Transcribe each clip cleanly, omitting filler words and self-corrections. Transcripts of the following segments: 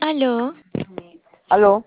Aló, Aló,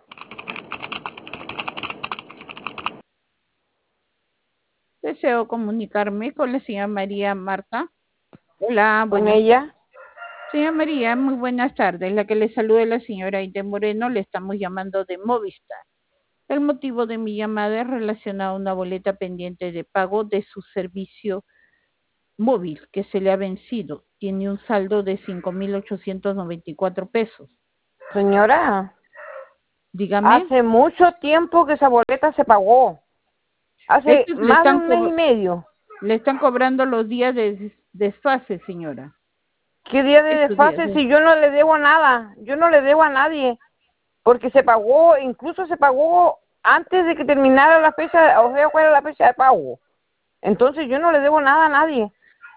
Deseo comunicarme con la señora María Marta. Hola, con buenas. ella. Señora María, muy buenas tardes. La que le saluda es la señora Aide Moreno. Le estamos llamando de Movistar. El motivo de mi llamada es relacionado a una boleta pendiente de pago de su servicio móvil que se le ha vencido. Tiene un saldo de 5.894 pesos. Señora, Dígame, hace mucho tiempo que esa boleta se pagó. Hace estos más de un mes y medio. le están cobrando los días de desfase, señora. ¿Qué día de Estos días desfase si yo no le debo nada? Yo no le debo a nadie. Porque se pagó, incluso se pagó antes de que terminara la fecha, o sea, cuál era la fecha de pago. Entonces yo no le debo nada a nadie.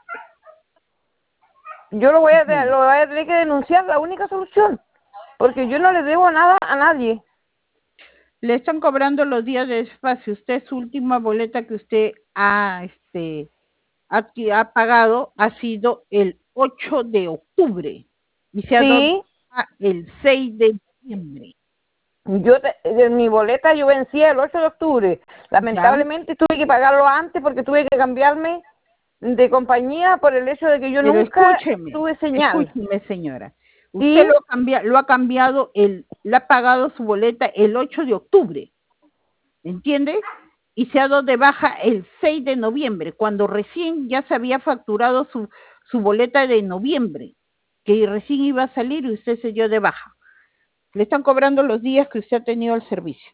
Yo lo voy a tener que denunciar, la única solución. Porque yo no le debo nada a nadie. le están cobrando los días de desfase. Usted, su última boleta que usted ha pagado ha sido el 8 de octubre y se ha dado Sí, el 6 de noviembre. de mi boleta yo vencía el 8 de octubre. ¿Ya? Lamentablemente tuve que pagarlo antes porque tuve que cambiarme de compañía por el hecho de que yo Pero nunca tuve señal. escúcheme, señora. Usted ¿Sí? lo ha cambiado, le ha pagado su boleta el 8 de octubre, ¿entiende? Y se ha dado de baja el 6 de noviembre, cuando recién ya se había facturado su boleta de noviembre, que recién iba a salir y usted se dio de baja. Le están cobrando los días que usted ha tenido el servicio.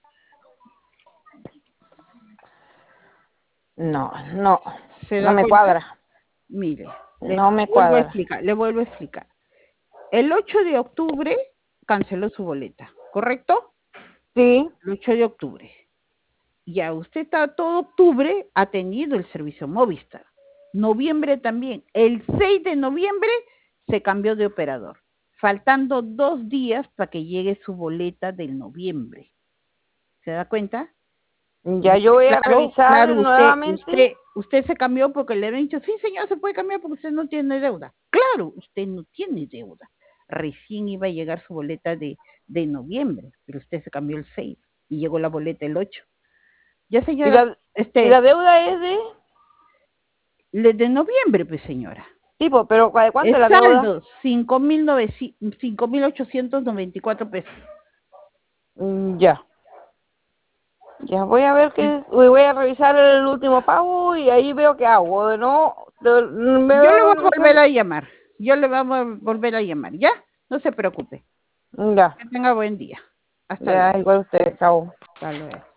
No, ¿Se no da me cuenta? cuadra. Mire, No me cuadra. le vuelvo a explicar. El 8 de octubre canceló su boleta, ¿correcto? Sí, El 8 de octubre. Ya usted está todo octubre ha tenido el servicio Movistar. Noviembre también. El 6 de noviembre se cambió de operador, faltando 2 días para que llegue su boleta del noviembre. ¿Se da cuenta? ya yo voy a revisar Claro, nuevamente. usted se cambió porque le habían dicho, sí señor, se puede cambiar porque usted no tiene deuda. Claro, usted no tiene deuda. Recién iba a llegar su boleta de noviembre, pero usted se cambió el 6 y llegó la boleta el 8. Ya ¿Y señora, la deuda es de? de noviembre, pues señora. Tipo, pero ¿de cuánto Es es la deuda? saldo, 5.894 pesos. Ya. Ya voy a ver voy a revisar el último pago y ahí veo qué hago. Yo le voy a volver a llamar. Yo le vamos a volver a llamar, ¿ya? No se preocupe. Ya, Que tenga buen día. Hasta ya, luego. igual usted, chao. Hasta luego.